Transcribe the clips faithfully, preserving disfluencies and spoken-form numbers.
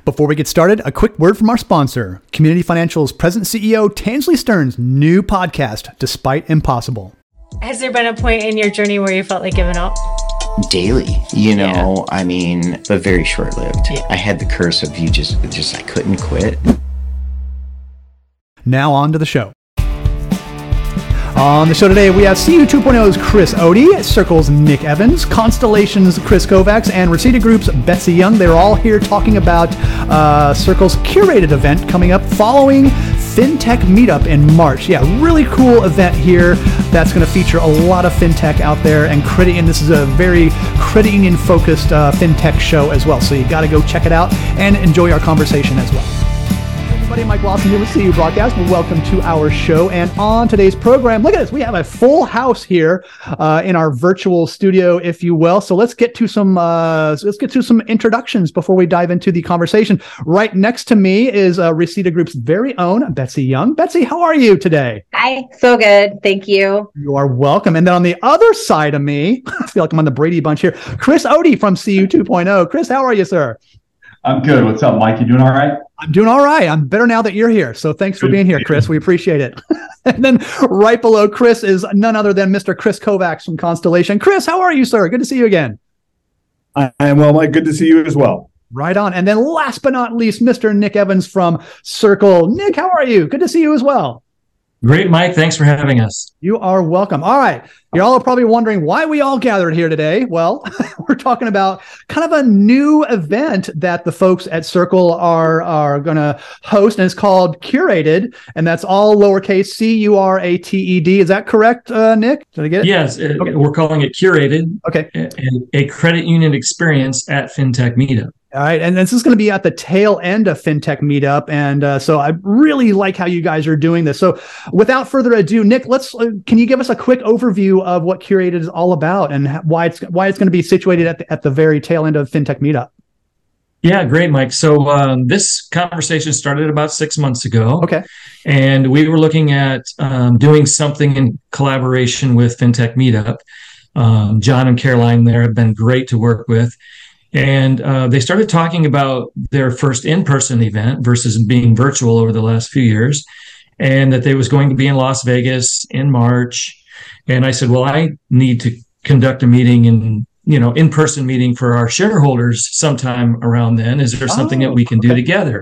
Before we get started, a quick word from our sponsor, Community Financial's President C E O Tansley Stearns' new podcast, Despite Impossible. Has there been a point in your journey where you felt like giving up? Daily, you know, Yeah. I mean, but very short-lived. Yeah. I had the curse of you just, just I couldn't quit. Now on to the show. On the show today, we have C U two point oh's Chris Odie, Circle's Nick Evans, Constellation's Chris Kovacs, and Reseda Group's Betsy Young. They're all here talking about uh, Circle's curated event coming up following FinTech Meetup in March. Yeah, really cool event here that's going to feature a lot of FinTech out there, and credit union. This is a very credit union focused uh, FinTech show as well. So you got to go check it out and enjoy our conversation as well. Everybody, Mike Lawson here with C U Broadcast. Welcome to our show. And on today's program, look at this. We have a full house here uh, in our virtual studio, if you will. So let's get to some uh, let's get to some introductions before we dive into the conversation. Right next to me is uh, Reseda Group's very own Betsy Young. Betsy, how are you today? Hi, so good. Thank you. You are welcome. And then on the other side of me, I feel like I'm on the Brady Bunch here, Chris Odie from C U two point oh. Chris, how are you, sir? I'm good. What's up, Mike? You doing all right? I'm doing all right. I'm better now that you're here. So thanks for being here, Chris. We appreciate it. And then right below Chris is none other than Mister Chris Kovacs from Constellation. Chris, how are you, sir? Good to see you again. I am well, Mike. Good to see you as well. Right on. And then last but not least, Mister Nick Evans from Circle. Nick, how are you? Good to see you as well. Great, Mike. Thanks for having us. You are welcome. All right. You all are probably wondering why we all gathered here today. Well, we're talking about kind of a new event that the folks at Circle are, are going to host, and it's called Curated, and that's all lowercase C U R A T E D. Is that correct, uh, Nick? Did I get it? Yes, uh, Okay. We're calling it Curated, Okay. a, a credit union experience at FinTech Meetup. All right. And this is going to be at the tail end of FinTech Meetup. And uh, so I really like how you guys are doing this. So without further ado, Nick, let's uh, can you give us a quick overview of what Curated is all about and why it's why it's going to be situated at the, at the very tail end of FinTech Meetup? Yeah, great, Mike. So um, this conversation started about six months ago. Okay. And we were looking at um, doing something in collaboration with FinTech Meetup. Um, John and Caroline there have been great to work with. And uh, they started talking about their first in-person event versus being virtual over the last few years, and that they was going to be in Las Vegas in March. And I said, well, I need to conduct a meeting in, you know, in-person meeting for our shareholders sometime around then. Is there something Oh, that we can do okay. together?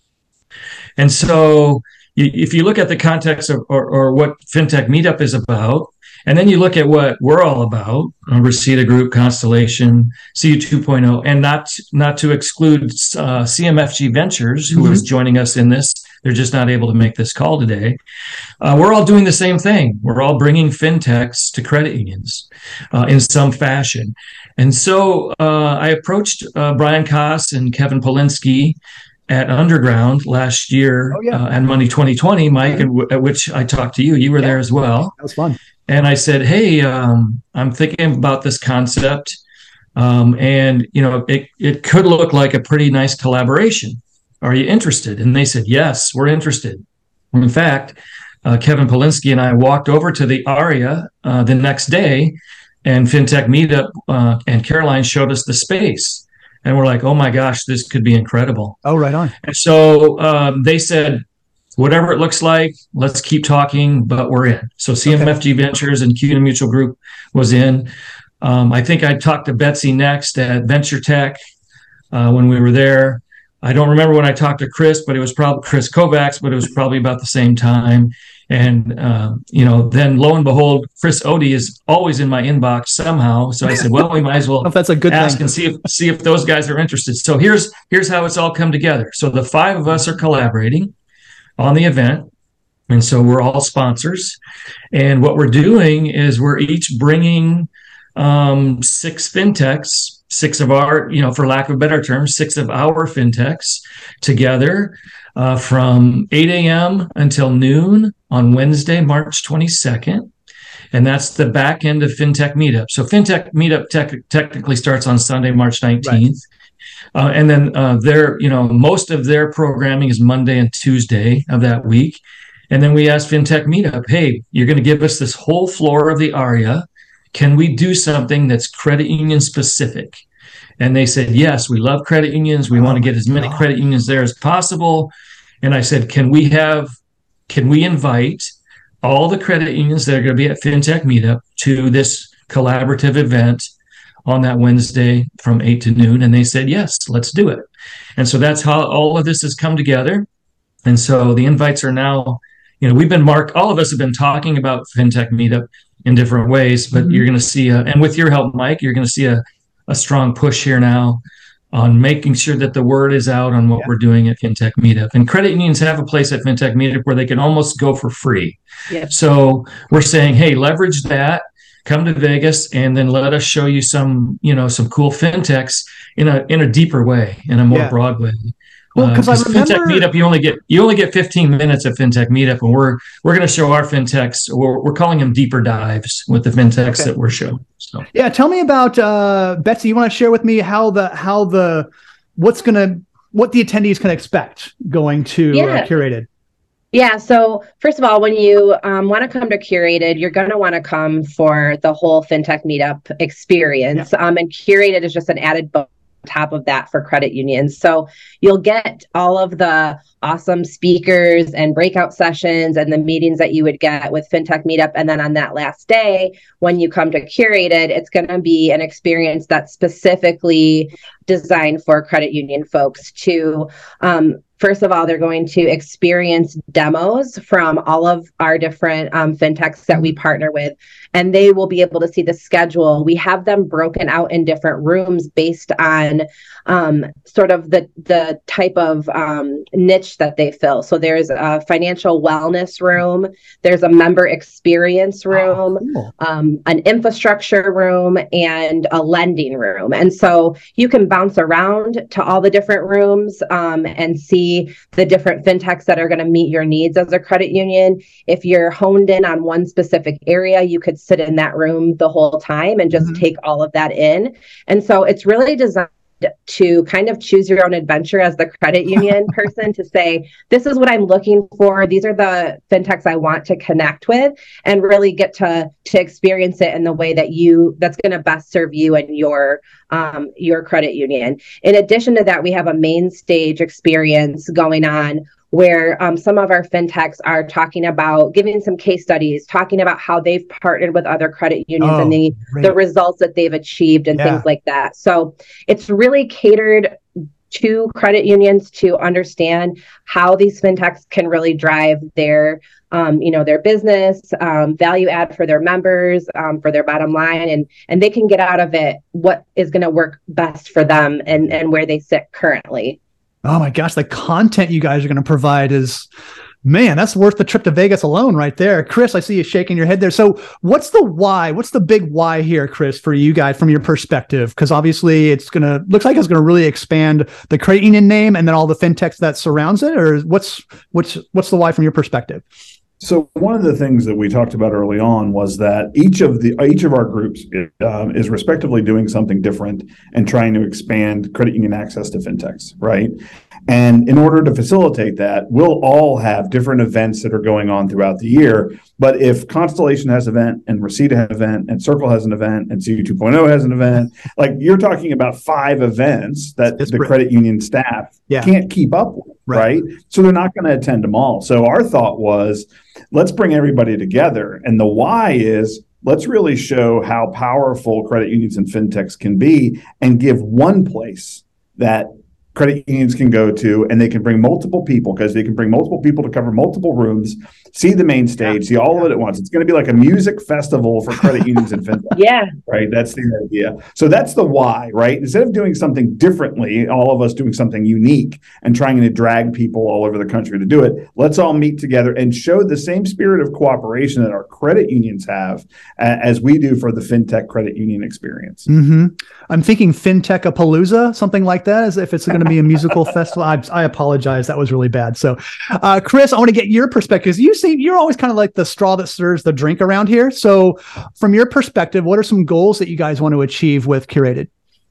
And so y- if you look at the context of or, or what FinTech Meetup is about, and then you look at what we're all about, uh, Reseda Group, Constellation, C U two point oh, and not not to exclude uh, C M F G Ventures, who Mhm. is joining us in this. They're just not able to make this call today. Uh, we're all doing the same thing. We're all bringing fintechs to credit unions uh, in some fashion. And so uh, I approached uh, Brian Koss and Kevin Polinsky at Underground last year Oh, yeah. uh, at Money twenty twenty, Mike, Mhm. at, w- at which I talked to you. You were Yeah. there as well. That was fun. And I said, hey, um, I'm thinking about this concept. Um, and, you know, it, it could look like a pretty nice collaboration. Are you interested? And they said, yes, we're interested. In fact, uh, Kevin Polinsky and I walked over to the Aria uh, the next day, and FinTech Meetup uh, and Caroline showed us the space. And we're like, oh my gosh, this could be incredible. Oh, right on. And so um, they said, whatever it looks like, let's keep talking, but we're in. So C M F G Ventures and CUNA Mutual Group was in. Um, I think I talked to Betsy next at Venture Tech uh, when we were there. I don't remember when I talked to Chris, but it was probably Chris Kovacs, but it was probably about the same time. And, uh, you know, then lo and behold, Chris Odie is always in my inbox somehow. So I said, well, we might as well If that's a good ask thing. and see if see if those guys are interested. So here's here's how it's all come together. So the five of us are collaborating on the event, and so we're all sponsors. And what we're doing is we're each bringing um, six fintechs, six of our, you know, for lack of a better term, six of our fintechs together uh, from eight a.m. until noon on Wednesday, March twenty-second. And that's the back end of FinTech Meetup. So FinTech Meetup tech, technically starts on Sunday, March nineteenth. Right. Uh, and then uh, their, you know, most of their programming is Monday and Tuesday of that week. And then we asked FinTech Meetup, hey, you're going to give us this whole floor of the Aria. Can we do something that's credit union specific? And they said, yes, we love credit unions. We want to get as many credit unions there as possible. And I said, can we have, can we invite all the credit unions that are going to be at FinTech Meetup to this collaborative event on that Wednesday from eight to noon? And they said, yes, let's do it. And so that's how all of this has come together. And so the invites are now, you know, we've been marked, all of us have been talking about FinTech Meetup in different ways, but mm-hmm. you're going to see, a, and with your help, Mike, you're going to see a, a strong push here now on making sure that the word is out on what yeah. we're doing at FinTech Meetup. And credit unions have a place at FinTech Meetup where they can almost go for free. Yeah. So we're saying, hey, leverage that, come to Vegas, and then let us show you some, you know, some cool FinTechs in a in a deeper way, in a more yeah. broad way. Well, because uh, I remember FinTech Meetup, you only get you only get fifteen minutes of FinTech Meetup, and we're we're going to show our FinTechs. We're, we're calling them deeper dives with the FinTechs okay. that we're showing. So yeah, tell me about uh, Betsy. You want to share with me how the how the what's going to what the attendees can expect going to yeah. uh, Curated. Yeah. So first of all, when you um, want to come to Curated, you're going to want to come for the whole FinTech Meetup experience. Yeah. Um, and Curated is just an added bonus top of that for credit unions. So you'll get all of the awesome speakers and breakout sessions and the meetings that you would get with FinTech Meetup. And then on that last day, when you come to Curated, it's going to be an experience that's specifically designed for credit union folks to, um, first of all, they're going to experience demos from all of our different um, FinTechs that we partner with, and they will be able to see the schedule. We have them broken out in different rooms based on um, sort of the, the type of um, niche that they fill. So there's a financial wellness room, there's a member experience room, oh, cool. um, an infrastructure room, and a lending room. And so you can bounce around to all the different rooms um, and see the different FinTechs that are going to meet your needs as a credit union. If you're honed in on one specific area, you could sit in that room the whole time and just mm-hmm. take all of that in. And so it's really designed to kind of choose your own adventure as the credit union person to say, this is what I'm looking for. These are the FinTechs I want to connect with, and really get to to experience it in the way that you that's going to best serve you and your um, your credit union. In addition to that, we have a main stage experience going on where um, some of our FinTechs are talking about giving some case studies, talking about how they've partnered with other credit unions oh, and the, the results that they've achieved and yeah. things like that. So it's really catered to credit unions to understand how these FinTechs can really drive their, um, you know, their business, um, value add for their members, um, for their bottom line, and and they can get out of it what is going to work best for them and, and where they sit currently. Oh my gosh, the content you guys are going to provide is, man, that's worth the trip to Vegas alone right there. Chris, I see you shaking your head there. So what's the why? What's the big why here, Chris, for you guys from your perspective? Because obviously it's going to, looks like it's going to really expand the credit union name and then all the FinTechs that surrounds it, or what's, what's, what's the why from your perspective? So one of the things that we talked about early on was that each of the each of our groups um, is respectively doing something different and trying to expand credit union access to FinTechs, right? And in order to facilitate that, we'll all have different events that are going on throughout the year. But if Constellation has an event, and Reseda has an event, and Circle has an event, and C U two point oh has an event, like you're talking about five events that it's the brilliant. Credit union staff yeah. can't keep up with, right? right? So they're not going to attend them all. So our thought was, let's bring everybody together. And the why is, let's really show how powerful credit unions and FinTechs can be and give one place that credit unions can go to, and they can bring multiple people, because they can bring multiple people to cover multiple rooms, see the main stage, yeah. see all of it at once. It's going to be like a music festival for credit unions and FinTech. Yeah. Right. That's the idea. So that's the why, right? Instead of doing something differently, all of us doing something unique and trying to drag people all over the country to do it, let's all meet together and show the same spirit of cooperation that our credit unions have uh, as we do for the FinTech credit union experience. Mm-hmm. I'm thinking FinTech-a-palooza, something like that, as if it's going to be a musical festival. I, I apologize. That was really bad. So, uh, Chris, I want to get your perspective. You seem, you're always kind of like the straw that stirs the drink around here. So from your perspective, what are some goals that you guys want to achieve with Curated?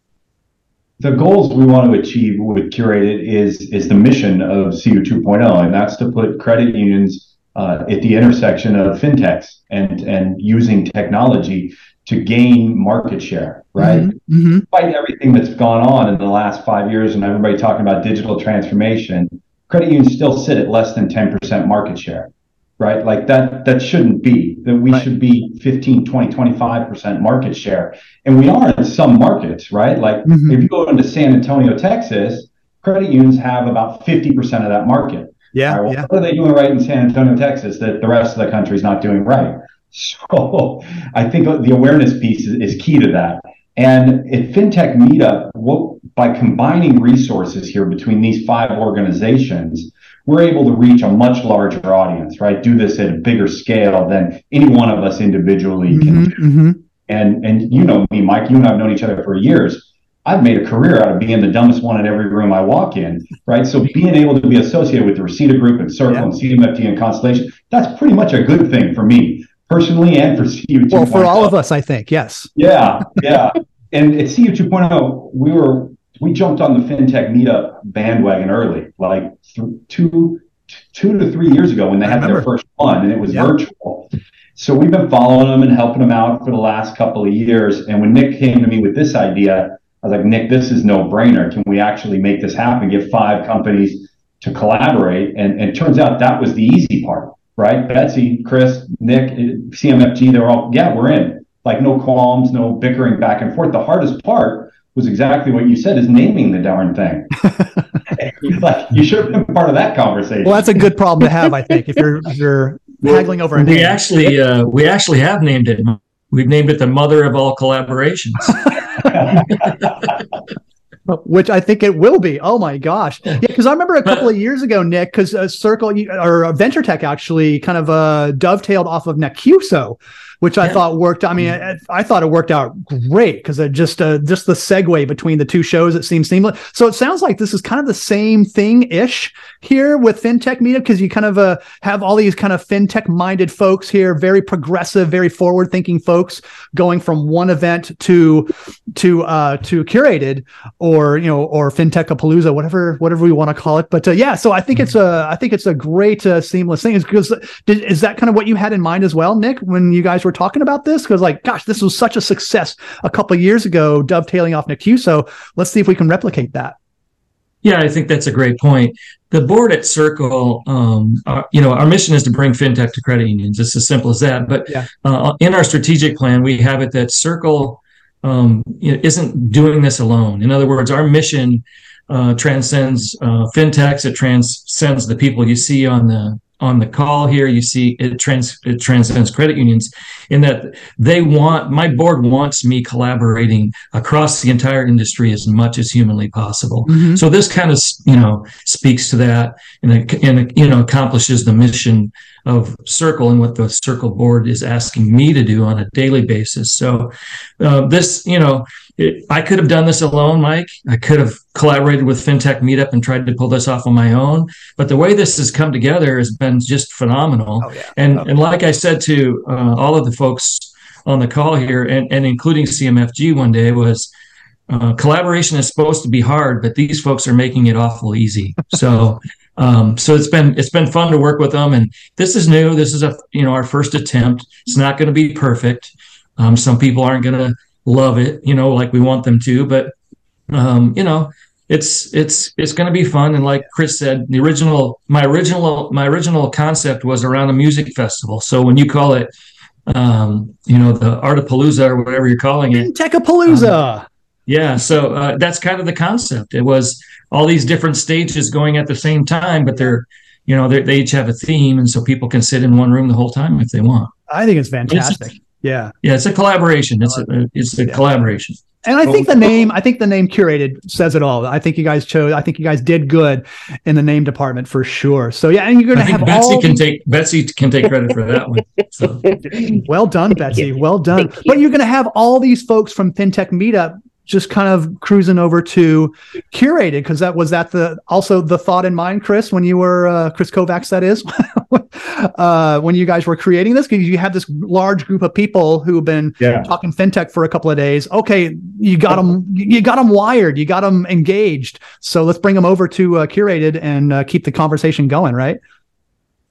The goals we want to achieve with Curated is, is the mission of C U two point oh, and that's to put credit unions uh, at the intersection of FinTechs and, and using technology to gain market share, right? Mm-hmm. Despite everything that's gone on in the last five years and everybody talking about digital transformation, credit unions still sit at less than ten percent market share, right? Like that, that shouldn't be, that we right. should be fifteen, twenty, twenty-five percent market share. And we are in some markets, right? Like mm-hmm. if you go into San Antonio, Texas, credit unions have about fifty percent of that market. Yeah, right, well, yeah. What are they doing right in San Antonio, Texas that the rest of the country is not doing right? So I think the awareness piece is, is key to that. And at FinTech Meetup, what, by combining resources here between these five organizations, we're able to reach a much larger audience, right? Do this at a bigger scale than any one of us individually mm-hmm, can do. Mm-hmm. And, and you know me, Mike, you and I have known each other for years. I've made a career out of being the dumbest one in every room I walk in, right? So being able to be associated with the Reseda Group and Circle yeah. and C M F G and Constellation, that's pretty much a good thing for me, personally and for C U two point oh. Well, for all of us, I think, yes. Yeah, yeah. And at C U two point oh, we were we jumped on the FinTech Meetup bandwagon early, like th- two, two to three years ago when they had their first one, and it was yeah. virtual. So we've been following them and helping them out for the last couple of years. And when Nick came to me with this idea, I was like, Nick, this is no brainer. Can we actually make this happen? Get five companies to collaborate? And, and it turns out that was the easy part, right? Betsy, Chris, Nick, C M F G, they were all, yeah, we're in. Like no qualms, no bickering back and forth. The hardest part was exactly what you said, is naming the darn thing. Like, you should have been part of that conversation. Well, that's a good problem to have, I think, if you're if you're haggling over a name. We actually uh, we actually have named it. We've named it the mother of all collaborations. Which I think it will be. Oh my gosh! Yeah, because I remember a couple of years ago, Nick, because uh, Circle or uh, Venture Tech actually kind of uh, dovetailed off of Nacuso, which I yeah. thought worked. I mean, I, I thought it worked out great because it just uh, just the segue between the two shows, it seems seamless. So it sounds like this is kind of the same thing ish here with FinTech Meetup, because you kind of uh, have all these kind of FinTech minded folks here, very progressive, very forward thinking folks, going from one event to to uh, to Curated or you know or FinTech-a-Palooza, whatever whatever we want to call it. But uh, yeah, so I think mm-hmm. it's a I think it's a great uh, seamless thing. Is because is that kind of what you had in mind as well, Nick, when you guys were talking about this? Because like, gosh, this was such a success a couple of years ago, dovetailing off Nacuso. Let's see if we can replicate that. Yeah, I think that's a great point. The board at Circle, um, our, you know, our mission is to bring fintech to credit unions. It's as simple as that. But yeah. uh, in our strategic plan, we have it that Circle um, you know, isn't doing this alone. In other words, our mission uh, transcends uh, fintechs. It transcends the people you see on the on the call here. You see it trans it transcends credit unions in that they want, my board wants me collaborating across the entire industry as much as humanly possible. Mm-hmm. So this kind of, you know, speaks to that and, and, you know, accomplishes the mission of Circle and what the Circle board is asking me to do on a daily basis. So uh, this, you know, it, I could have done this alone, Mike. I could have collaborated with FinTech Meetup and tried to pull this off on my own. But the way this has come together has been just phenomenal. Oh, yeah. And oh. and like I said to uh, all of the folks on the call here, and, and including C M F G one day, was uh, collaboration is supposed to be hard, but these folks are making it awful easy. So um, so it's been it's been fun to work with them. And this is new. This is a you know our first attempt. It's not going to be perfect. Um, some people aren't going to love it, you know, like we want them to, but um, you know, it's it's it's going to be fun. And like Chris said, the original, my original, my original concept was around a music festival. So when you call it, um, you know, the Artapalooza or whatever you're calling it, FinTech-a-Palooza. Um, yeah, so uh, that's kind of the concept. It was all these different stages going at the same time, but they're, you know, they're, they each have a theme, and so people can sit in one room the whole time if they want. I think it's fantastic. It's, Yeah, yeah, it's a collaboration. It's a it's a yeah. collaboration. And I think the name, I think the name Curated says it all. I think you guys chose. I think you guys did good in the name department for sure. So yeah, and you're going to have Betsy all can take Betsy can take credit for that one. So. Well done, Betsy. Well done. But you're going to have all these folks from FinTech Meetup just kind of cruising over to Curated, because that was that the also the thought in mind, Chris, when you were uh, Chris Kovacs, that is, uh, when you guys were creating this, because you have this large group of people who have been yeah. talking fintech for a couple of days. Okay, you got them, you got them wired, you got them engaged. So let's bring them over to uh, Curated and uh, keep the conversation going, right?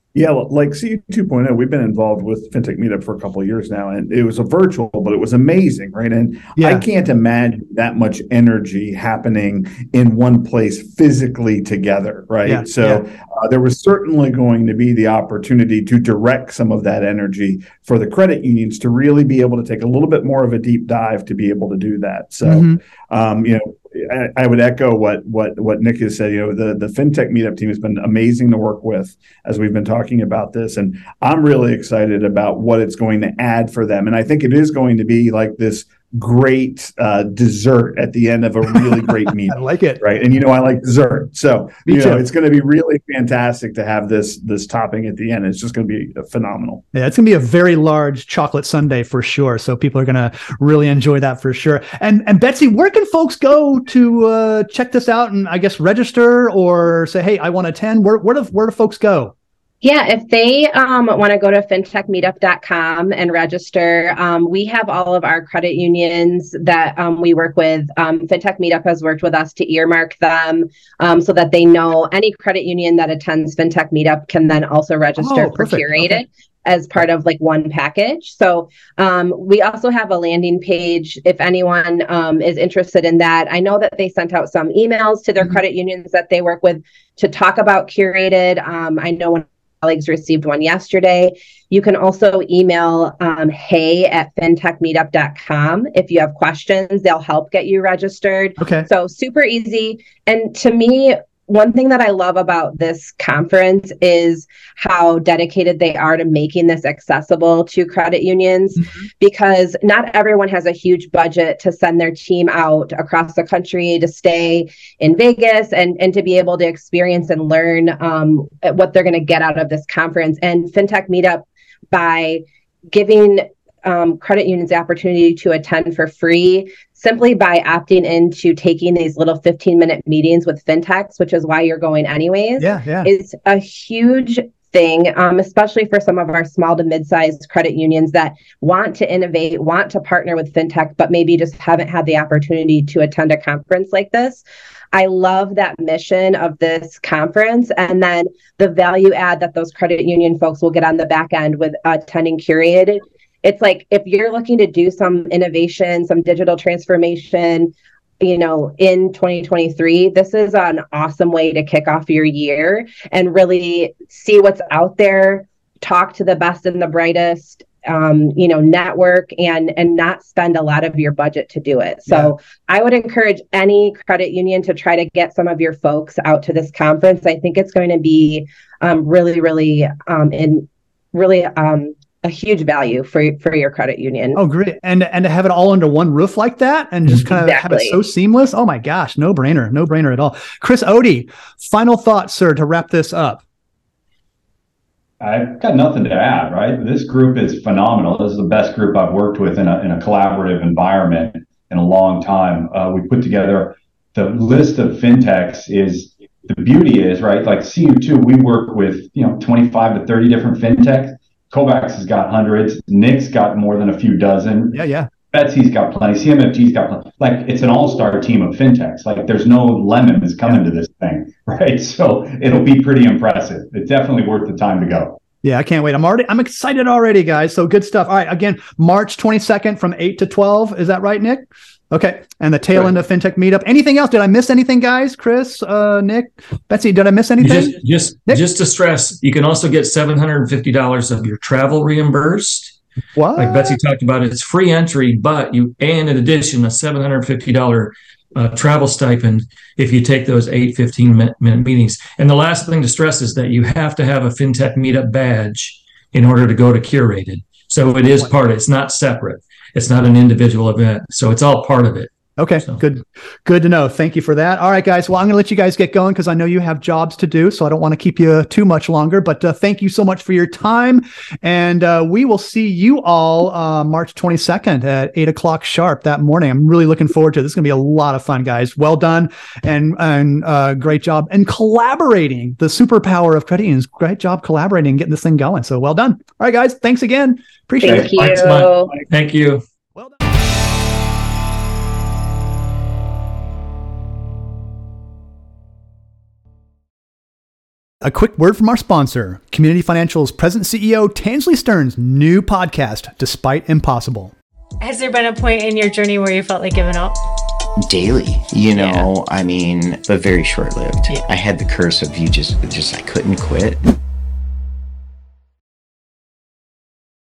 Yeah, well, like C U two point oh, we've been involved with FinTech Meetup for a couple of years now, and it was a virtual, but it was amazing, right? And Yeah. I can't imagine that much energy happening in one place physically together, right? Yeah, So yeah. uh, there was certainly going to be the opportunity to direct some of that energy for the credit unions to really be able to take a little bit more of a deep dive to be able to do that. So, Mhm. um, you know, I, I would echo what what what Nick has said. You know, the the FinTech Meetup team has been amazing to work with as we've been talking about this, and I'm really excited about what it's going to add for them. And I think it is going to be like this great uh, dessert at the end of a really great meal. I like it. Right, and you know I like dessert, so Me you know too. it's going to be really fantastic to have this this topping at the end. It's just going to be phenomenal. Yeah, it's going to be a very large chocolate sundae for sure. So people are going to really enjoy that for sure. And and Betsy, where can folks go to uh, check this out and I guess register or say, hey, I want to attend? Where where do where do folks go? Yeah, if they um, want to go to fintech meetup dot com and register, um, we have all of our credit unions that um, we work with. Um, FinTech Meetup has worked with us to earmark them um, so that they know any credit union that attends FinTech Meetup can then also register Oh, for perfect. Curated. Okay. As part of like one package. So um, we also have a landing page if anyone um, is interested in that. I know that they sent out some emails to their Mhm. credit unions that they work with to talk about Curated. Um, I know one colleagues received one yesterday. You can also email um, hey at fintech meetup dot com if you have questions. They'll help get you registered. Okay. So super easy. And to me, one thing that I love about this conference is how dedicated they are to making this accessible to credit unions, Mhm. because not everyone has a huge budget to send their team out across the country to stay in Vegas and, and to be able to experience and learn um, what they're going to get out of this conference. And FinTech Meetup, by giving um, credit unions the opportunity to attend for free, simply by opting into taking these little fifteen minute meetings with fintechs, which is why you're going anyways, Yeah, yeah. is a huge thing, um, especially for some of our small to mid-sized credit unions that want to innovate, want to partner with fintech, but maybe just haven't had the opportunity to attend a conference like this. I love that mission of this conference, and then the value add that those credit union folks will get on the back end with attending Curated. It's like if you're looking to do some innovation, some digital transformation, you know, in twenty twenty-three, this is an awesome way to kick off your year and really see what's out there, talk to the best and the brightest, um, you know, network and and not spend a lot of your budget to do it. So yeah. I would encourage any credit union to try to get some of your folks out to this conference. I think it's going to be um, really, really um, in really um, a huge value for for your credit union. Oh, great. And and to have it all under one roof like that and just kind of Exactly. have it so seamless. Oh my gosh, no brainer, no brainer at all. Chris Odie, final thoughts, sir, to wrap this up. I've got nothing to add, right? This group is phenomenal. This is the best group I've worked with in a, in a collaborative environment in a long time. Uh, we put together the list of fintechs is, the beauty is, right, like C U two, we work with, you know, twenty-five to thirty different fintechs. Kovacs has got hundreds. Nick's got more than a few dozen. Yeah, yeah. Betsy's got plenty. C M F G's got plenty. Like, it's an all-star team of fintechs. Like, there's no lemons coming to this thing, right? So it'll be pretty impressive. It's definitely worth the time to go. Yeah, I can't wait. I'm already, I'm excited already, guys. So good stuff. All right, again, March twenty-second from eight to twelve. Is that right, Nick? Okay. And the tail end of FinTech Meetup. Anything else? Did I miss anything, guys? Chris, uh, Nick, Betsy, did I miss anything? Just, just, just to stress, you can also get seven hundred fifty dollars of your travel reimbursed. What? Like Betsy talked about, it's free entry, but you, and in addition, a seven hundred fifty dollars uh, travel stipend if you take those eight fifteen minute meetings. And the last thing to stress is that you have to have a FinTech Meetup badge in order to go to Curated. So it is part of it. It's not separate. It's not an individual event. So it's all part of it. Okay, so. good. Good to know. Thank you for that. All right, guys. Well, I'm going to let you guys get going because I know you have jobs to do, so I don't want to keep you too much longer. But uh, thank you so much for your time. And uh, we will see you all uh, March twenty-second at eight o'clock sharp that morning. I'm really looking forward to it. This is going to be a lot of fun, guys. Well done and, and uh, great job. And collaborating, the superpower of credit unions. Great job collaborating and getting this thing going. So well done. All right, guys. Thanks again. Appreciate Thank it. you. Thanks, Mike. Thank you. Well done. A quick word from our sponsor, Community Financial's President C E O Tansley Stearns' new podcast, Despite Impossible. Has there been a point in your journey where you felt like giving up? Daily, you know, yeah. I mean, but very short lived. Yeah. I had the curse of you just, just, I couldn't quit.